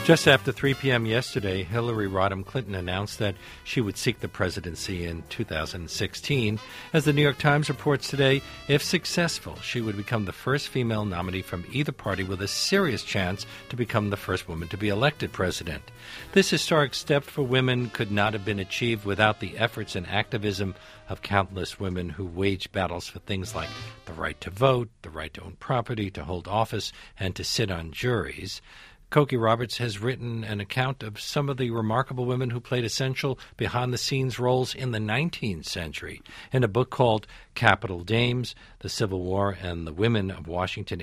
Just after 3 p.m. yesterday, Hillary Rodham Clinton announced that she would seek the presidency in 2016. As the New York Times reports today, if successful, she would become the first female nominee from either party with a serious chance to become the first woman to be elected president. This historic step for women could not have been achieved without the efforts and activism of countless women who waged battles for things like the right to vote, the right to own property, to hold office, and to sit on juries. Cokie Roberts has written an account of some of the remarkable women who played essential behind-the-scenes roles in the 19th century in a book called Capital Dames, The Civil War and the Women of Washington,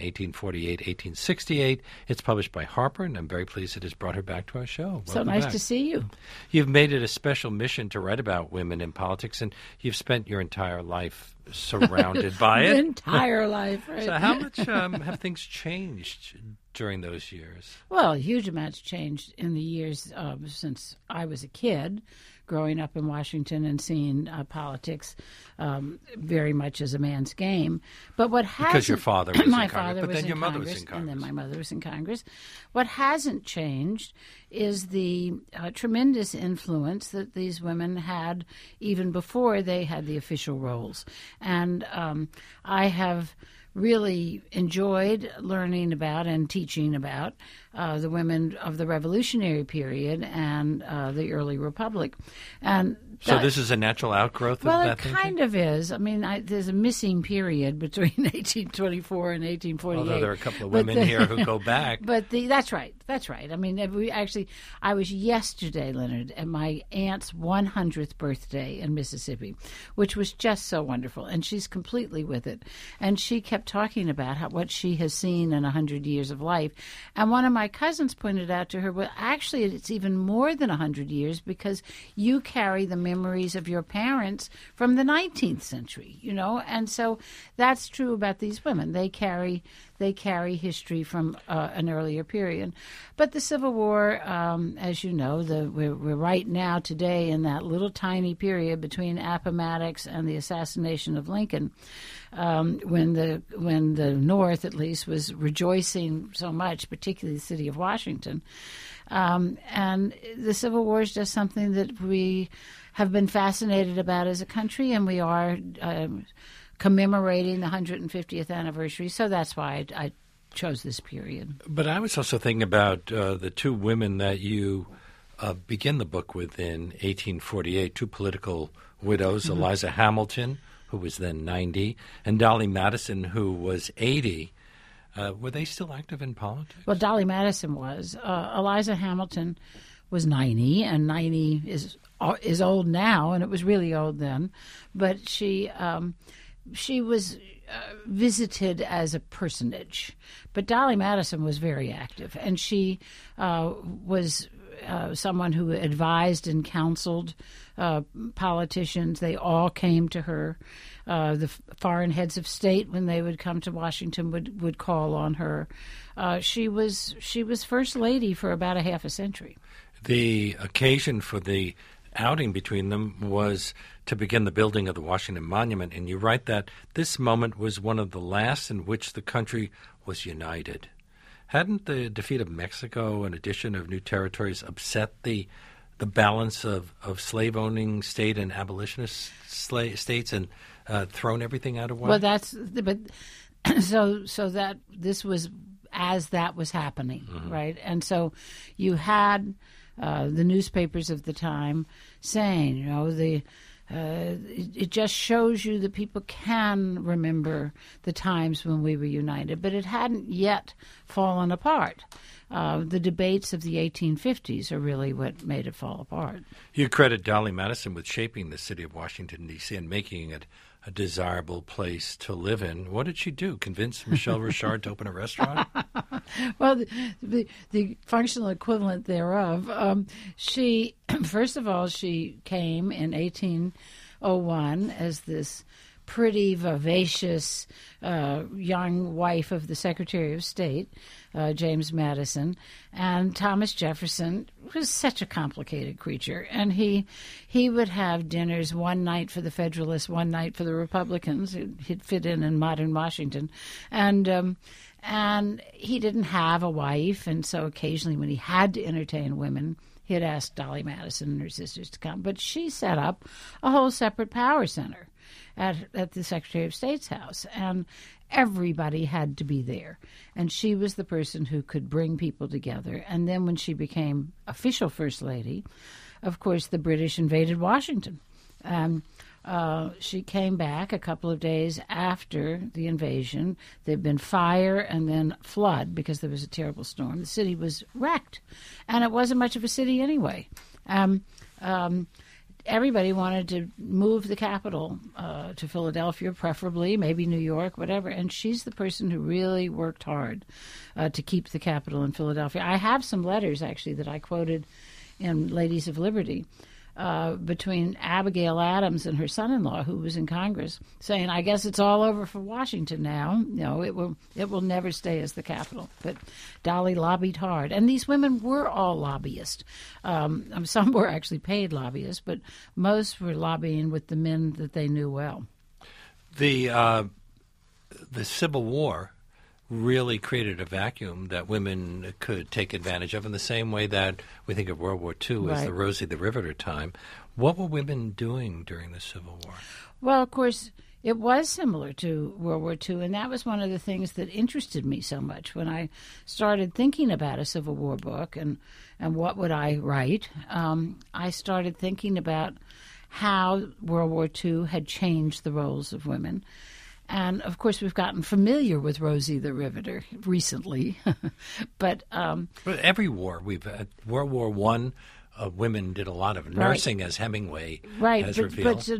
1848-1868. It's published by Harper, and I'm very pleased it has brought her back to our show. Welcome so nice back. To see you. You've made it a special mission to write about women in politics, and you've spent your entire life surrounded by it. Entire life, right? So how much have things changed during those years? Well, huge amounts changed in the years since I was a kid, growing up in Washington and seeing politics very much as a man's game. But what hasn't... Because your father was my in Congress, father but was then in your mother Congress, was in Congress. And then my mother was in Congress. What hasn't changed is the tremendous influence that these women had even before they had the official roles. And I have really enjoyed learning about and teaching about the women of the Revolutionary period and the early Republic. And so this is a natural outgrowth of that thinking? Well, it kind of is. I mean, there's a missing period between 1824 and 1848. Although there are a couple of women here who go back. But that's right. That's right. I mean, I was yesterday, Leonard, at my aunt's 100th birthday in Mississippi, which was just so wonderful. And she's completely with it. And she kept talking about what she has seen in 100 years of life. And one of my cousins pointed out to her, well, actually, it's even more than 100 years because you carry the memories of your parents from the 19th century, you know? And so that's true about these women. They carry history from an earlier period. But the Civil War, as you know, we're right now today in that little tiny period between Appomattox and the assassination of Lincoln, when the North, at least, was rejoicing so much, particularly the city of Washington. And the Civil War is just something that we have been fascinated about as a country, and we are commemorating the 150th anniversary. So that's why I chose this period. But I was also thinking about the two women that you begin the book with in 1848, two political widows, mm-hmm. Eliza Hamilton, who was then 90, and Dolly Madison, who was 80. Were they still active in politics? Well, Dolly Madison was. Eliza Hamilton was 90, and 90 is old now, and it was really old then. But she was visited as a personage. But Dolly Madison was very active, and she was someone who advised and counseled politicians. They all came to her. The foreign heads of state, when they would come to Washington, would call on her. She was First Lady for about a half a century. The occasion for the outing between them was to begin the building of the Washington Monument, and you write that this moment was one of the last in which the country was united. Hadn't the defeat of Mexico and addition of new territories upset the balance of slave-owning state and abolitionist states and thrown everything out of whack? Well, so that this was as that was happening, mm-hmm. right? And so you had the newspapers of the time saying, you know, it just shows you that people can remember the times when we were united, but it hadn't yet fallen apart. The debates of the 1850s are really what made it fall apart. You credit Dolly Madison with shaping the city of Washington, D.C. and making it a desirable place to live in. What did she do? Convince Michelle Richard to open a restaurant? Well, the functional equivalent thereof. She, first of all, she came in 1801 as this pretty, vivacious young wife of the Secretary of State, James Madison, and Thomas Jefferson was such a complicated creature. And he would have dinners one night for the Federalists, one night for the Republicans. He'd fit in modern Washington. And he didn't have a wife, and so occasionally when he had to entertain women, he'd ask Dolly Madison and her sisters to come. But she set up a whole separate power center at the Secretary of State's house, and everybody had to be there. And she was the person who could bring people together. And then when she became official First Lady, of course, the British invaded Washington. She came back a couple of days after the invasion. There'd been fire and then flood because there was a terrible storm. The city was wrecked, and it wasn't much of a city anyway. Everybody wanted to move the capital to Philadelphia, preferably, maybe New York, whatever. And she's the person who really worked hard to keep the capital in Philadelphia. I have some letters, actually, that I quoted in Ladies of Liberty between Abigail Adams and her son-in-law, who was in Congress, saying, "I guess it's all over for Washington now. You know, it will never stay as the capital." But Dolly lobbied hard, and these women were all lobbyists. Some were actually paid lobbyists, but most were lobbying with the men that they knew well. The Civil War really created a vacuum that women could take advantage of in the same way that we think of World War II as the Rosie the Riveter time. What were women doing during the Civil War? Well, of course, it was similar to World War II, and that was one of the things that interested me so much when I started thinking about a Civil War book and what would I write. I started thinking about how World War II had changed the roles of women. And, of course, we've gotten familiar with Rosie the Riveter recently. But every war, we've had World War I, women did a lot of nursing, as Hemingway has revealed. But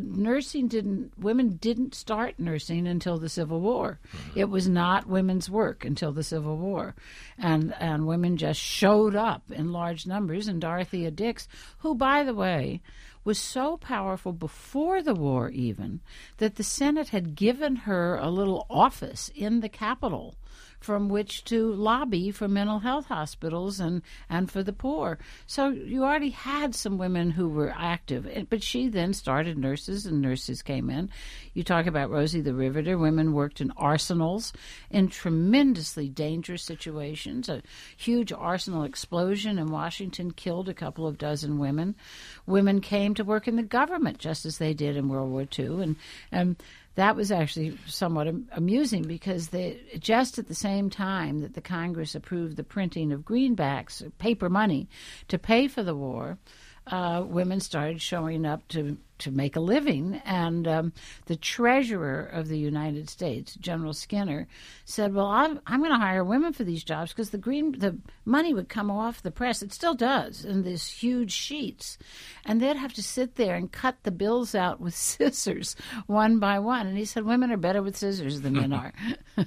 women didn't start nursing until the Civil War. Mm-hmm. It was not women's work until the Civil War. And women just showed up in large numbers. And Dorothea Dix, who, by the way, was so powerful before the war even that the Senate had given her a little office in the Capitol from which to lobby for mental health hospitals and for the poor. So you already had some women who were active. But she then started nurses, and nurses came in. You talk about Rosie the Riveter. Women worked in arsenals in tremendously dangerous situations. A huge arsenal explosion in Washington killed a couple of dozen women. Women came to work in the government just as they did in World War II. And that was actually somewhat amusing because just at the same time that the Congress approved the printing of greenbacks, paper money, to pay for the war, women started showing up to make a living. And the treasurer of the United States, General Skinner, said, well, I'm going to hire women for these jobs because the money would come off the press. It still does in these huge sheets. And they'd have to sit there and cut the bills out with scissors one by one. And he said, women are better with scissors than men are.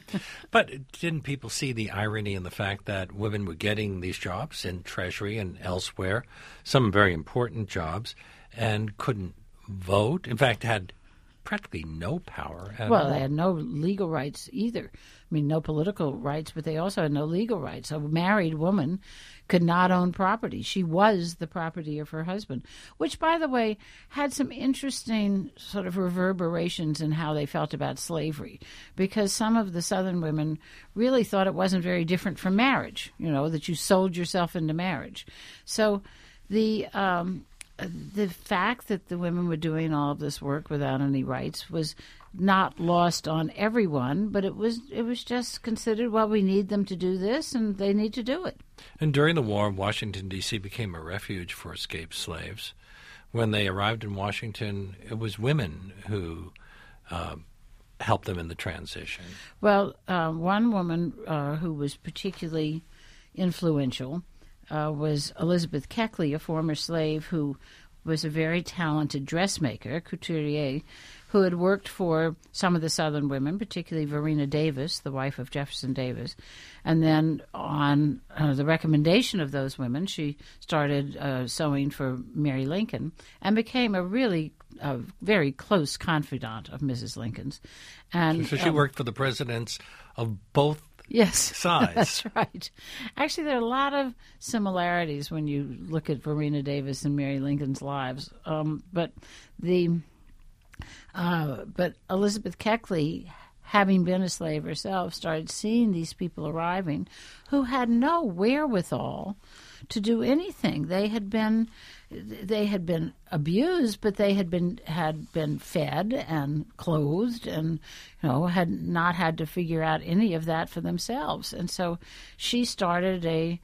But didn't people see the irony in the fact that women were getting these jobs in Treasury and elsewhere, some very important jobs, and couldn't vote? In fact, had practically no power at all. Well, they had no legal rights either. I mean, no political rights, but they also had no legal rights. A married woman could not own property. She was the property of her husband, which, by the way, had some interesting sort of reverberations in how they felt about slavery, because some of the Southern women really thought it wasn't very different from marriage, that you sold yourself into marriage. So the fact that the women were doing all of this work without any rights was not lost on everyone, but it was just considered, well, we need them to do this, and they need to do it. And during the war, Washington, D.C. became a refuge for escaped slaves. When they arrived in Washington, it was women who helped them in the transition. Well, one woman who was particularly influential was Elizabeth Keckley, a former slave who was a very talented dressmaker, couturier, who had worked for some of the Southern women, particularly Verena Davis, the wife of Jefferson Davis. And then on the recommendation of those women, she started sewing for Mary Lincoln and became a really very close confidant of Mrs. Lincoln's. And so she worked for the presidents of both sides. That's right. Actually, there are a lot of similarities when you look at Verena Davis and Mary Lincoln's lives. But Elizabeth Keckley, having been a slave herself, started seeing these people arriving who had no wherewithal to do anything. They had been abused, but they had been fed and clothed, and had not had to figure out any of that for themselves. And so she started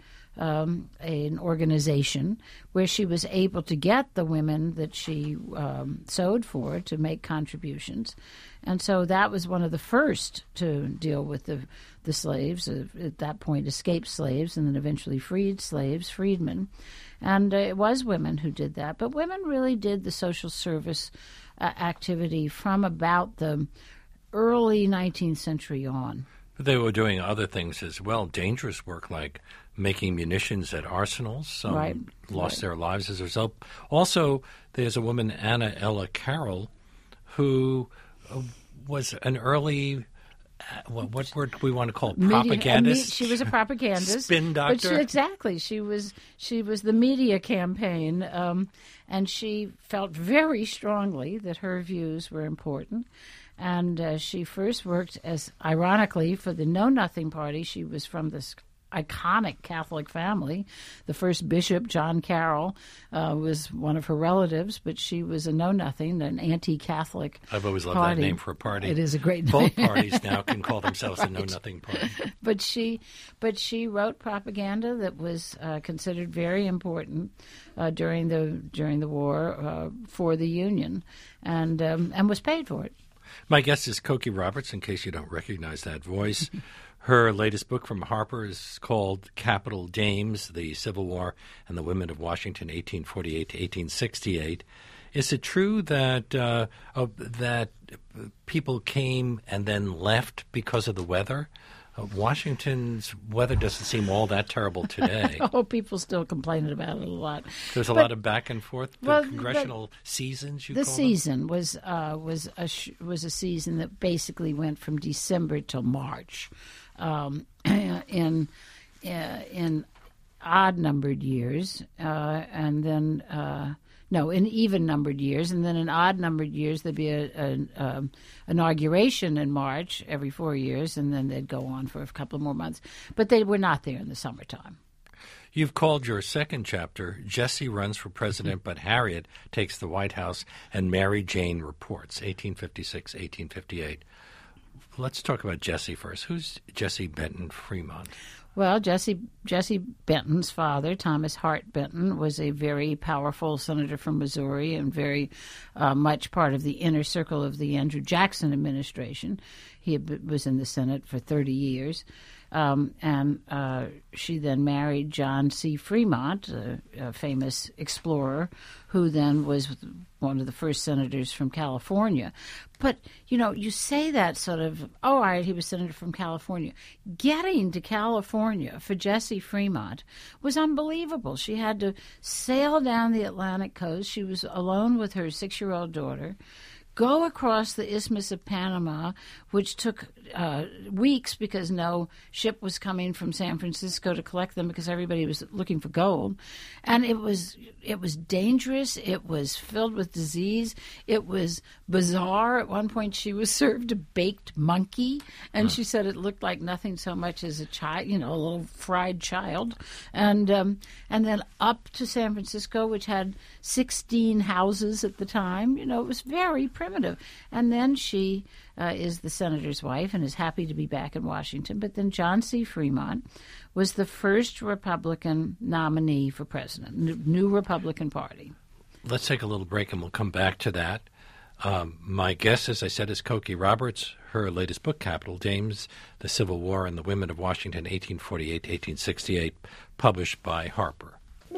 an organization where she was able to get the women that she sewed for to make contributions. And so that was one of the first to deal with the slaves, at that point escaped slaves, and then eventually freed slaves, freedmen. And it was women who did that. But women really did the social service activity from about the early 19th century on. But they were doing other things as well, dangerous work like making munitions at arsenals. Some lost their lives as a result. Also, there's a woman, Anna Ella Carroll, who was an early, what word do we want to call it? Propagandist? She was a propagandist. Spin doctor? Exactly. She was the media campaign, and she felt very strongly that her views were important. And she first worked ironically, for the Know Nothing Party. She was from this iconic Catholic family. The first bishop, John Carroll, was one of her relatives, but she was a know-nothing, an anti-Catholic I've always loved party. that name for a party. It is a great name. Both parties now can call themselves a know-nothing party. But she wrote propaganda that was considered very important during the war for the Union, and was paid for it. My guest is Cokie Roberts, in case you don't recognize that voice. Her latest book from Harper is called Capital Dames, The Civil War and the Women of Washington, 1848 to 1868. Is it true that that people came and then left because of the weather? Washington's weather doesn't seem all that terrible today. People still complaining about it a lot. There's a lot of back and forth. The congressional seasons, the season was a season that basically went from December till March. In odd-numbered years, and then in even-numbered years, and then in odd-numbered years there'd be an inauguration in March every 4 years, and then they'd go on for a couple more months. But they were not there in the summertime. You've called your second chapter, Jesse Runs for President, but Harriet Takes the White House, and Mary Jane Reports, 1856, 1858. Let's talk about Jesse first. Who's Jesse Benton Fremont? Well, Jesse Benton's father, Thomas Hart Benton, was a very powerful senator from Missouri and very much part of the inner circle of the Andrew Jackson administration. He was in the Senate for 30 years. And she then married John C. Fremont, a famous explorer, who then was one of the first senators from California. But, you say that sort of, all right, he was senator from California. Getting to California for Jessie Fremont was unbelievable. She had to sail down the Atlantic coast. She was alone with her 6-year-old daughter, go across the Isthmus of Panama, which took weeks because no ship was coming from San Francisco to collect them because everybody was looking for gold. And it was dangerous. It was filled with disease. It was bizarre. At one point, she was served a baked monkey, and she said it looked like nothing so much as a child, a little fried child. And then up to San Francisco, which had 16 houses at the time. It was very primitive. And then she is the senator's wife and is happy to be back in Washington. But then John C. Fremont was the first Republican nominee for president, new Republican Party. Let's take a little break and we'll come back to that. My guest, as I said, is Cokie Roberts. Her latest book, Capital Dames, The Civil War and the Women of Washington, 1848 to 1868, published by Harper.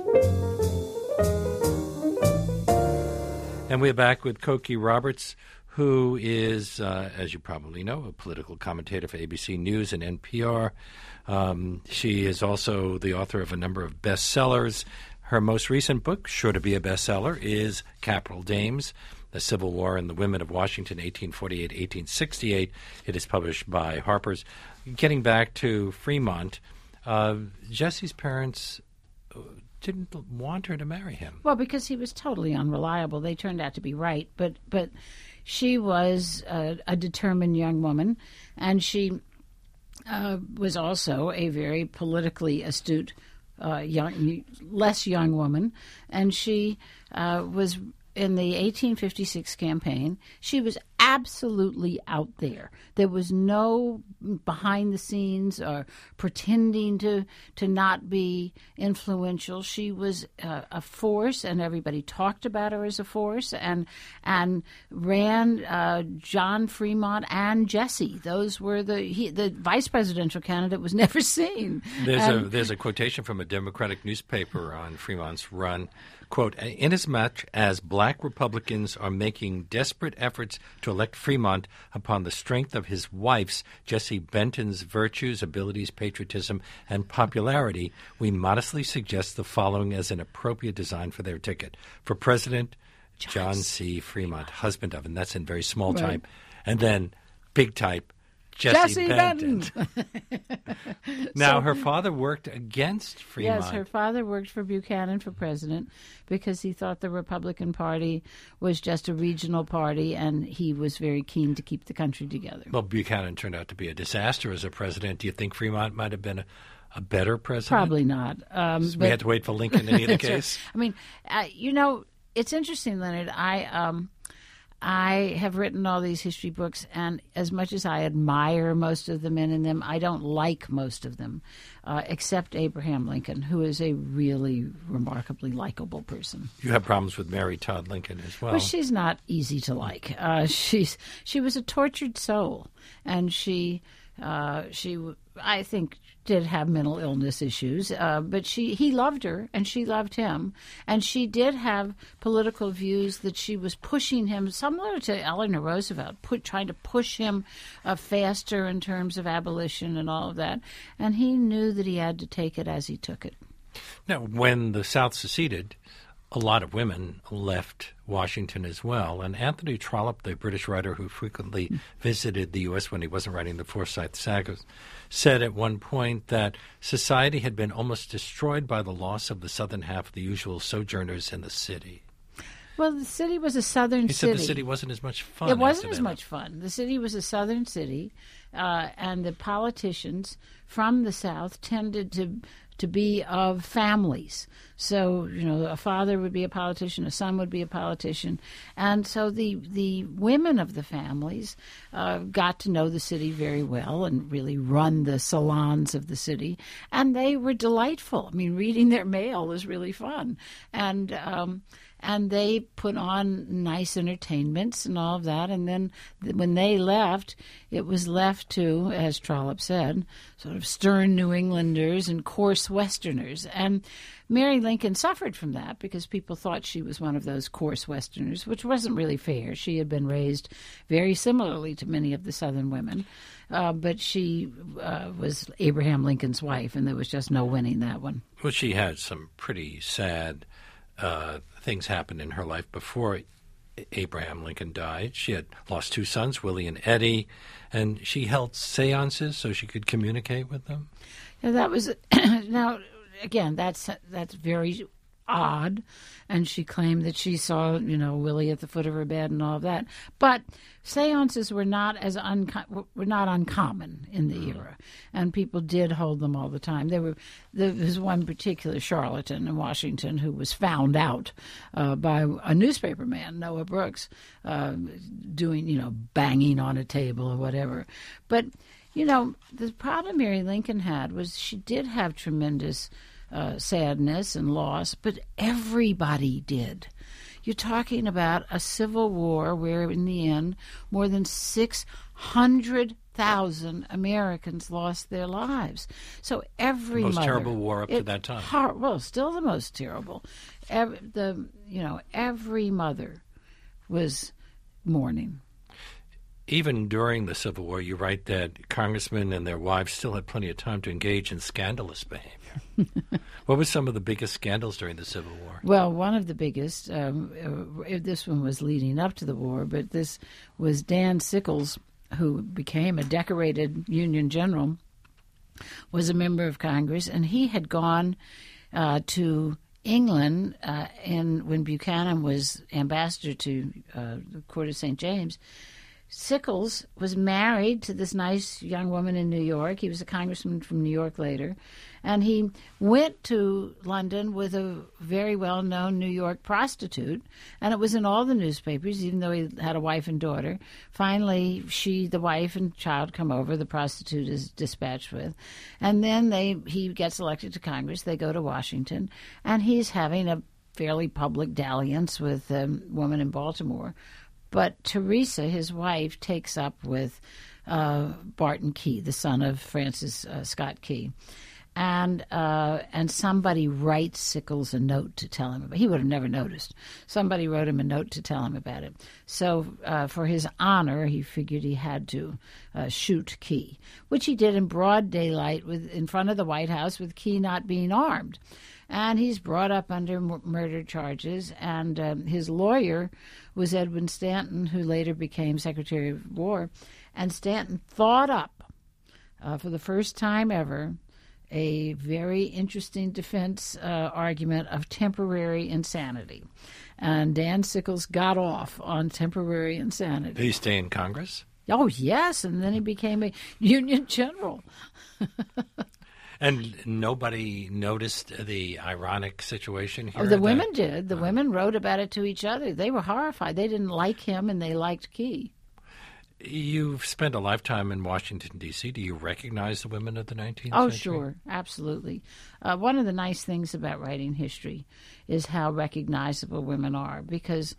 And we're back with Cokie Roberts, who is, as you probably know, a political commentator for ABC News and NPR. She is also the author of a number of bestsellers. Her most recent book, sure to be a bestseller, is Capital Dames, The Civil War and the Women of Washington, 1848-1868. It is published by Harper's. Getting back to Fremont, Jessie's parents didn't want her to marry him. Well, because he was totally unreliable. They turned out to be right, but she was a determined young woman, and she was also a very politically astute less young woman, and she was in the 1856 campaign. She was absolutely out there. There was no behind the scenes or pretending to not be influential. She was a force, and everybody talked about her as a force, and ran John Fremont and Jessie. Those were the vice presidential candidate was never seen. There's a quotation from a Democratic newspaper on Fremont's run. Quote, inasmuch as black Republicans are making desperate efforts to elect Fremont upon the strength of his wife's, Jessie Benton's, virtues, abilities, patriotism, and popularity, we modestly suggest the following as an appropriate design for their ticket. For President, John C. Fremont, husband of, and that's in very small type, and then big type, Jessie Benton. Now, her father worked against Fremont. Yes, her father worked for Buchanan for president because he thought the Republican Party was just a regional party, and he was very keen to keep the country together. Well, Buchanan turned out to be a disaster as a president. Do you think Fremont might have been a better president? Probably not. We had to wait for Lincoln in either case. Right. I mean, it's interesting, Leonard. I have written all these history books, and as much as I admire most of the men in them, I don't like most of them, except Abraham Lincoln, who is a really remarkably likable person. You have problems with Mary Todd Lincoln as well. Well, she's not easy to like. She was a tortured soul, and she I think did have mental illness issues, but he loved her and she loved him, and she did have political views that she was pushing him, similar to Eleanor Roosevelt, trying to push him faster in terms of abolition and all of that, and he knew that he had to take it as he took it. Now, when the South seceded, a lot of women left Washington as well. And Anthony Trollope, the British writer who frequently visited the U.S. when he wasn't writing the Forsyth Sagas, said at one point that society had been almost destroyed by the loss of the southern half of the usual sojourners in the city. Well, the city was a southern city. He said the city wasn't as much fun. It wasn't as much fun. The city was a southern city, and the politicians from the South tended to be of families. So, a father would be a politician, a son would be a politician. And so the women of the families got to know the city very well and really run the salons of the city. And they were delightful. I mean, reading their mail was really fun. And they put on nice entertainments and all of that. And then when they left, it was left to, as Trollope said, sort of stern New Englanders and coarse Westerners. And Mary Lincoln suffered from that because people thought she was one of those coarse Westerners, which wasn't really fair. She had been raised very similarly to many of the Southern women, but she was Abraham Lincoln's wife, and there was just no winning that one. Well, she had some pretty sad things happen in her life before Abraham Lincoln died. She had lost two sons, Willie and Eddie, and she held seances so she could communicate with them. Yeah, that was now again. That's very odd, and she claimed that she saw Willie at the foot of her bed and all of that. But seances were not uncommon in the era, and people did hold them all the time. There was one particular charlatan in Washington who was found out by a newspaper man, Noah Brooks, doing banging on a table or whatever. But the problem Mary Lincoln had was she did have tremendous sadness and loss, but everybody did. You're talking about a civil war where, in the end, more than 600,000 Americans lost their lives. So every most mother, terrible war up to that time. Well, still the most terrible. Every mother was mourning. Even during the Civil War, you write that congressmen and their wives still had plenty of time to engage in scandalous behavior. What were some of the biggest scandals during the Civil War? Well, one of the biggest, this one was leading up to the war, but this was Dan Sickles, who became a decorated Union general, was a member of Congress, and he had gone to England when Buchanan was ambassador to the court of St. James. Sickles was married to this nice young woman in New York. He was a congressman from New York later. And he went to London with a very well-known New York prostitute. And it was in all the newspapers, even though he had a wife and daughter. Finally, the wife and child come over. The prostitute is dispatched with. And then he gets elected to Congress. They go to Washington. And he's having a fairly public dalliance with a woman in Baltimore. But Teresa, his wife, takes up with Barton Key, the son of Francis Scott Key. And somebody writes Sickles a note to tell him about it. He would have never noticed. Somebody wrote him a note to tell him about it. So for his honor, he figured he had to shoot Key, which he did in broad daylight in front of the White House with Key not being armed. And he's brought up under murder charges, and his lawyer was Edwin Stanton, who later became Secretary of War. And Stanton thought up, for the first time ever, a very interesting defense argument of temporary insanity. And Dan Sickles got off on temporary insanity. Did he stay in Congress? Oh, yes, and then he became a Union general. And nobody noticed the ironic situation here? Oh, the women did. The women wrote about it to each other. They were horrified. They didn't like him, and they liked Key. You've spent a lifetime in Washington, D.C. Do you recognize the women of the 19th century? Oh, sure. Absolutely. One of the nice things about writing history is how recognizable women are, because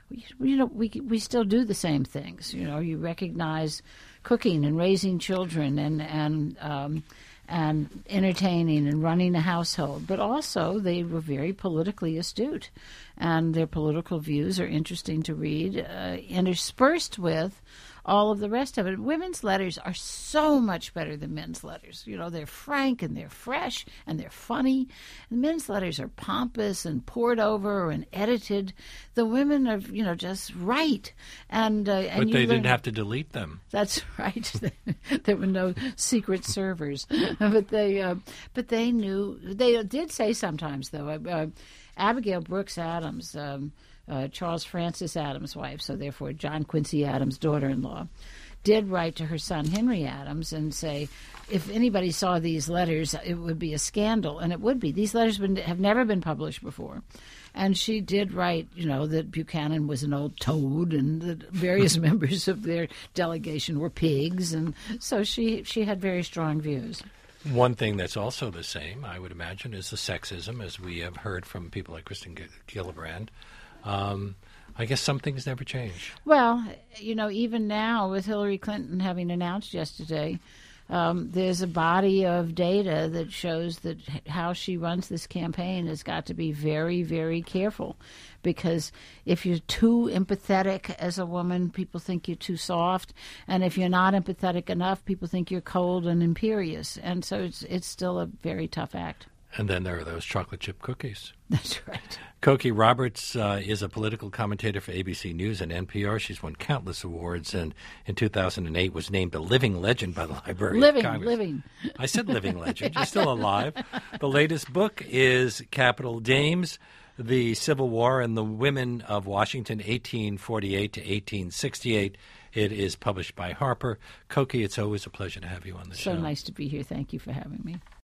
we still do the same things. You recognize cooking and raising children and entertaining and running a household. But also they were very politically astute, and their political views are interesting to read, interspersed with all of the rest of it. Women's letters are so much better than men's letters. They're frank and they're fresh and they're funny. The men's letters are pompous and poured over and edited. The women are, just right. But they didn't have to delete them. That's right. There were no secret servers. But they knew. They did say sometimes, though. Abigail Brooks Adams, Charles Francis Adams' wife, so therefore John Quincy Adams' daughter-in-law, did write to her son Henry Adams and say, if anybody saw these letters, it would be a scandal, and it would be. These letters have never been published before. And she did write, that Buchanan was an old toad and that various members of their delegation were pigs, and so she had very strong views. One thing that's also the same, I would imagine, is the sexism, as we have heard from people like Kristen Gillibrand. I guess some things never change. Well, even now with Hillary Clinton having announced yesterday, there's a body of data that shows that how she runs this campaign has got to be very, very careful. Because if you're too empathetic as a woman, people think you're too soft. And if you're not empathetic enough, people think you're cold and imperious. And so it's still a very tough act. And then there are those chocolate chip cookies. That's right. Cokie Roberts is a political commentator for ABC News and NPR. She's won countless awards, and in 2008 was named a living legend by the Library of Congress. Living. I said living legend. You're still alive. The latest book is Capital Dames, The Civil War and the Women of Washington, 1848 to 1868. It is published by Harper. Cokie, it's always a pleasure to have you on the show. So nice to be here. Thank you for having me.